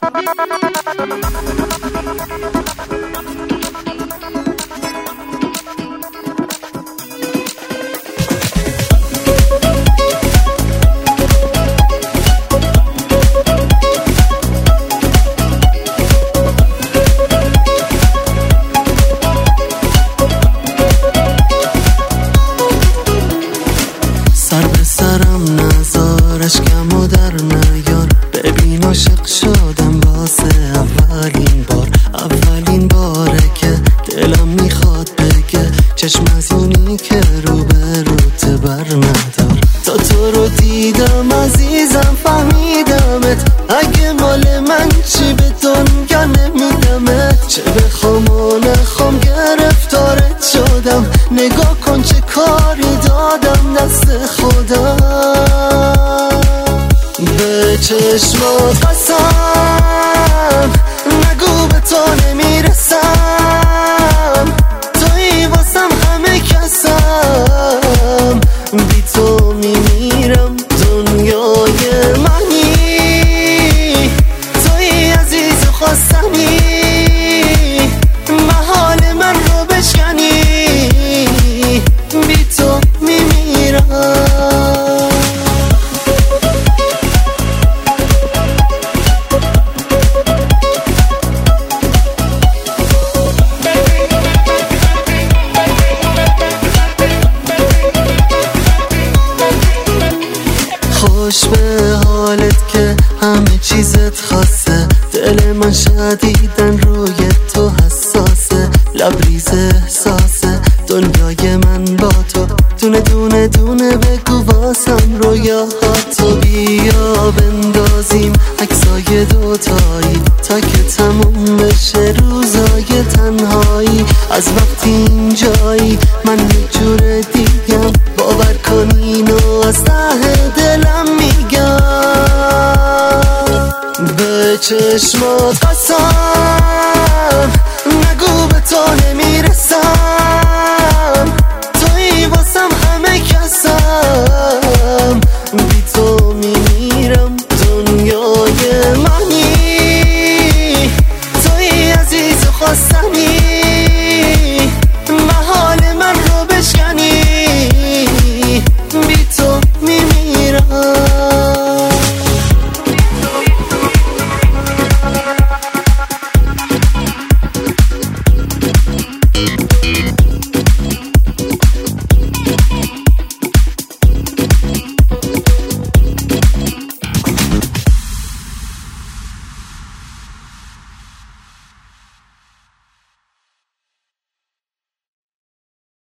سر به سرم نزار اشکمو در نیار، ببین عاشق شدم واسه اولین باره که دلم میخواد بگه چشم از اونی که روبروت بر ندار. تا تو رو دیدم عزیزم فهمیدمت، اگه مال من چی به دنیا نمیدمت. چه بخوام و نخوام گرفتارت شدم، نگاه کن چه کاری دادم دست خدا. به چشمات قسم نگو به تو نمیرسم، تویی واسم همه کسم، بی تو میمیرم دنیای منی، تویی عزیز و خواستنی، محال من رو بشکنی، بی تو میمیرم. خوش به حالت که همه چیزت خاصه، دل من شدیدن روی تو حساسه، لبریز احساسه دنیای من با تو، دونه دونه دونه بگو واسم رویاهاتو. بیا بندازیم عکسای دوتایی تا که تموم بشه روزای تنهایی. از وقتی اینجایی من یه جور دیگم، باور کن اینو از ته دلم میگم. به چشمات قسم